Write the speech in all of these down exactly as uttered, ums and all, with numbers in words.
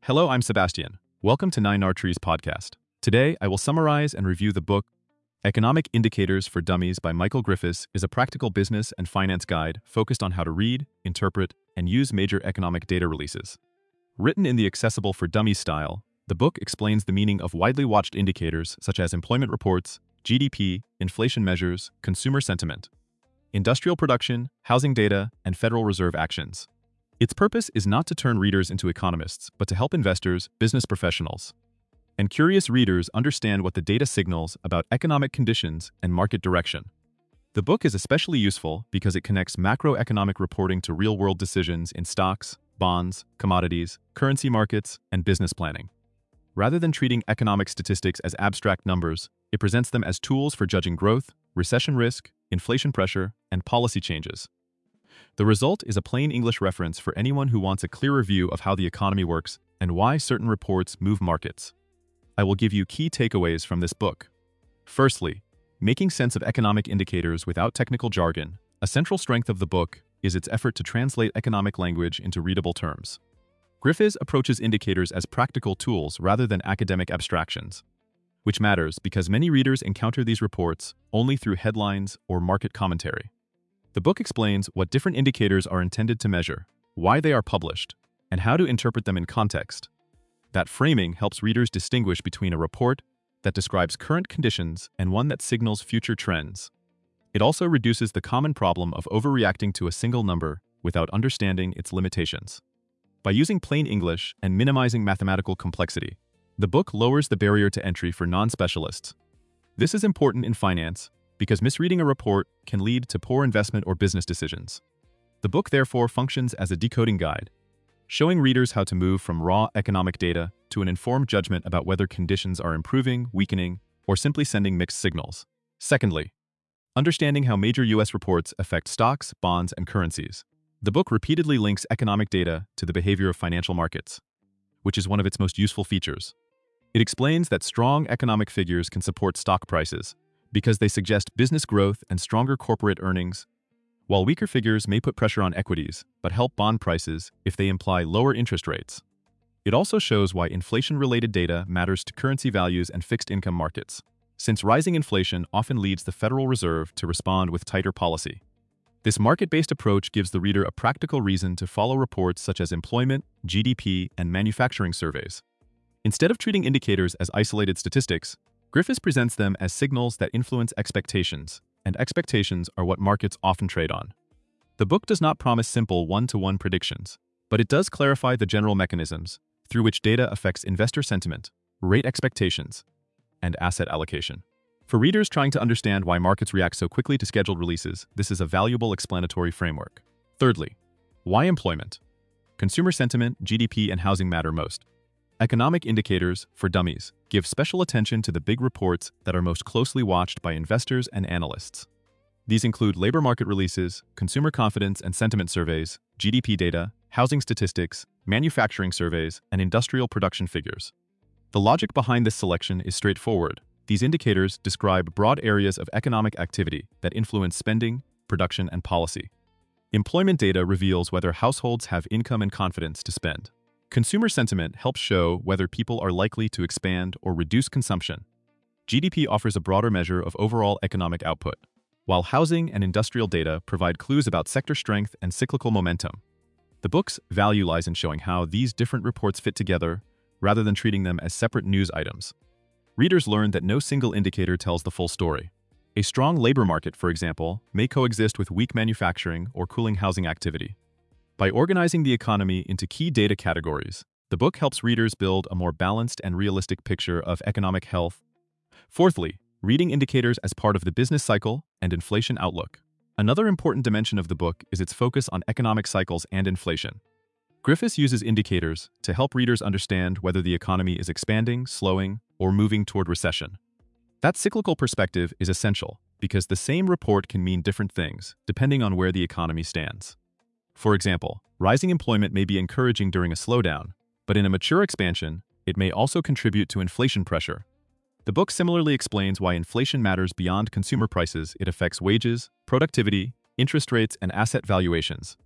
Hello, I'm Sebastian. Welcome to Nine R Trees podcast. Today, I will summarize and review the book Economic Indicators for Dummies by Michael Griffiths is a practical business and finance guide focused on how to read, interpret, and use major economic data releases. Written in the accessible for dummies style, the book explains the meaning of widely watched indicators such as employment reports, G D P, inflation measures, consumer sentiment, industrial production, housing data, and Federal Reserve actions. Its purpose is not to turn readers into economists, but to help investors, business professionals, and curious readers understand what the data signals about economic conditions and market direction. The book is especially useful because it connects macroeconomic reporting to real-world decisions in stocks, bonds, commodities, currency markets, and business planning. Rather than treating economic statistics as abstract numbers, it presents them as tools for judging growth, recession risk, inflation pressure, and policy changes. The result is a plain English reference for anyone who wants a clearer view of how the economy works and why certain reports move markets. I will give you key takeaways from this book. Firstly, making sense of economic indicators without technical jargon. A central strength of the book is its effort to translate economic language into readable terms. Griffiths approaches indicators as practical tools rather than academic abstractions, which matters because many readers encounter these reports only through headlines or market commentary. The book explains what different indicators are intended to measure, why they are published, and how to interpret them in context. That framing helps readers distinguish between a report that describes current conditions and one that signals future trends. It also reduces the common problem of overreacting to a single number without understanding its limitations. By using plain English and minimizing mathematical complexity, the book lowers the barrier to entry for non-specialists. This is important in finance because misreading a report can lead to poor investment or business decisions. The book therefore functions as a decoding guide, showing readers how to move from raw economic data to an informed judgment about whether conditions are improving, weakening, or simply sending mixed signals. Secondly, understanding how major U S reports affect stocks, bonds, and currencies. The book repeatedly links economic data to the behavior of financial markets, which is one of its most useful features. It explains that strong economic figures can support stock prices because they suggest business growth and stronger corporate earnings, while weaker figures may put pressure on equities but help bond prices if they imply lower interest rates. It also shows why inflation-related data matters to currency values and fixed income markets, since rising inflation often leads the Federal Reserve to respond with tighter policy. This market-based approach gives the reader a practical reason to follow reports such as employment, G D P, and manufacturing surveys. Instead of treating indicators as isolated statistics, Griffiths presents them as signals that influence expectations, and expectations are what markets often trade on. The book does not promise simple one-to-one predictions, but it does clarify the general mechanisms through which data affects investor sentiment, rate expectations, and asset allocation. For readers trying to understand why markets react so quickly to scheduled releases, this is a valuable explanatory framework. Thirdly, why employment, consumer sentiment, G D P, and housing matter most. Economic indicators for dummies give special attention to the big reports that are most closely watched by investors and analysts. These include labor market releases, consumer confidence and sentiment surveys, G D P data, housing statistics, manufacturing surveys, and industrial production figures. The logic behind this selection is straightforward. These indicators describe broad areas of economic activity that influence spending, production, and policy. Employment data reveals whether households have income and confidence to spend. Consumer sentiment helps show whether people are likely to expand or reduce consumption. G D P offers a broader measure of overall economic output, while housing and industrial data provide clues about sector strength and cyclical momentum. The book's value lies in showing how these different reports fit together rather than treating them as separate news items. Readers learn that no single indicator tells the full story. A strong labor market, for example, may coexist with weak manufacturing or cooling housing activity. By organizing the economy into key data categories, the book helps readers build a more balanced and realistic picture of economic health. Fourthly, reading indicators as part of the business cycle and inflation outlook. Another important dimension of the book is its focus on economic cycles and inflation. Griffiths uses indicators to help readers understand whether the economy is expanding, slowing, or moving toward recession. That cyclical perspective is essential because the same report can mean different things depending on where the economy stands. For example, rising employment may be encouraging during a slowdown, but in a mature expansion, it may also contribute to inflation pressure. The book similarly explains why inflation matters beyond consumer prices. It affects wages, productivity, interest rates, and asset valuations.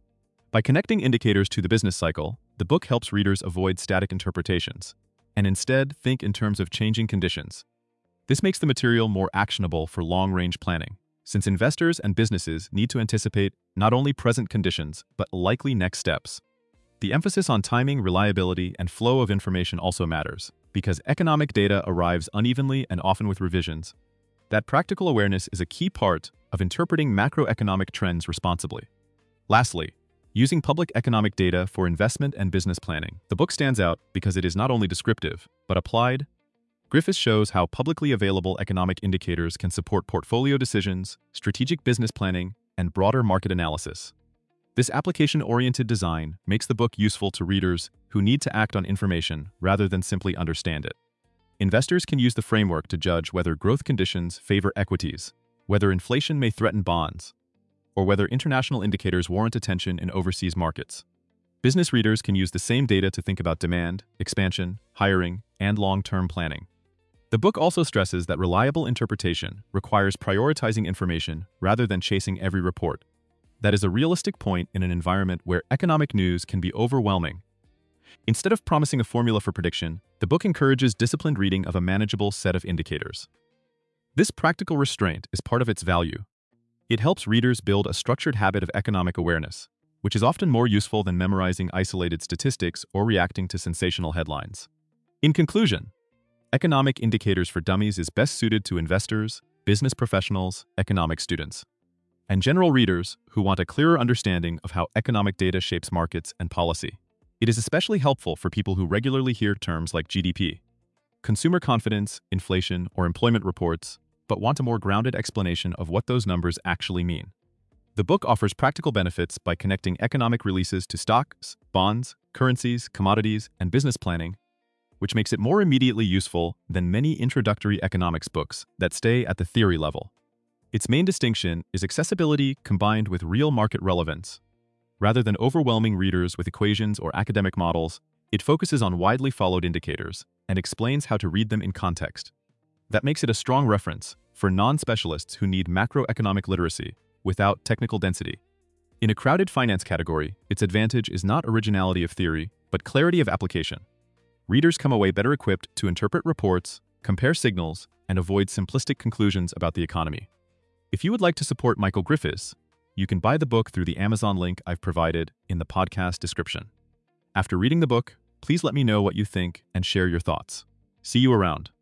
By connecting indicators to the business cycle, the book helps readers avoid static interpretations and instead think in terms of changing conditions. This makes the material more actionable for long-range planning, since investors and businesses need to anticipate not only present conditions but likely next steps. The emphasis on timing, reliability, and flow of information also matters, because economic data arrives unevenly and often with revisions. That practical awareness is a key part of interpreting macroeconomic trends responsibly. Lastly, using public economic data for investment and business planning, the book stands out because it is not only descriptive, but applied. Griffiths shows how publicly available economic indicators can support portfolio decisions, strategic business planning, and broader market analysis. This application-oriented design makes the book useful to readers who need to act on information rather than simply understand it. Investors can use the framework to judge whether growth conditions favor equities, whether inflation may threaten bonds, or whether international indicators warrant attention in overseas markets. Business readers can use the same data to think about demand, expansion, hiring, and long-term planning. The book also stresses that reliable interpretation requires prioritizing information rather than chasing every report. That is a realistic point in an environment where economic news can be overwhelming. Instead of promising a formula for prediction, the book encourages disciplined reading of a manageable set of indicators. This practical restraint is part of its value. It helps readers build a structured habit of economic awareness, which is often more useful than memorizing isolated statistics or reacting to sensational headlines. In conclusion, Economic Indicators for Dummies is best suited to investors, business professionals, economic students, and general readers who want a clearer understanding of how economic data shapes markets and policy. It is especially helpful for people who regularly hear terms like G D P, consumer confidence, inflation, or employment reports, but want a more grounded explanation of what those numbers actually mean. The book offers practical benefits by connecting economic releases to stocks, bonds, currencies, commodities, and business planning, which makes it more immediately useful than many introductory economics books that stay at the theory level. Its main distinction is accessibility combined with real market relevance. Rather than overwhelming readers with equations or academic models, it focuses on widely followed indicators and explains how to read them in context. That makes it a strong reference for non-specialists who need macroeconomic literacy without technical density. In a crowded finance category, its advantage is not originality of theory, but clarity of application. Readers come away better equipped to interpret reports, compare signals, and avoid simplistic conclusions about the economy. If you would like to support Michael Griffiths, you can buy the book through the Amazon link I've provided in the podcast description. After reading the book, please let me know what you think and share your thoughts. See you around.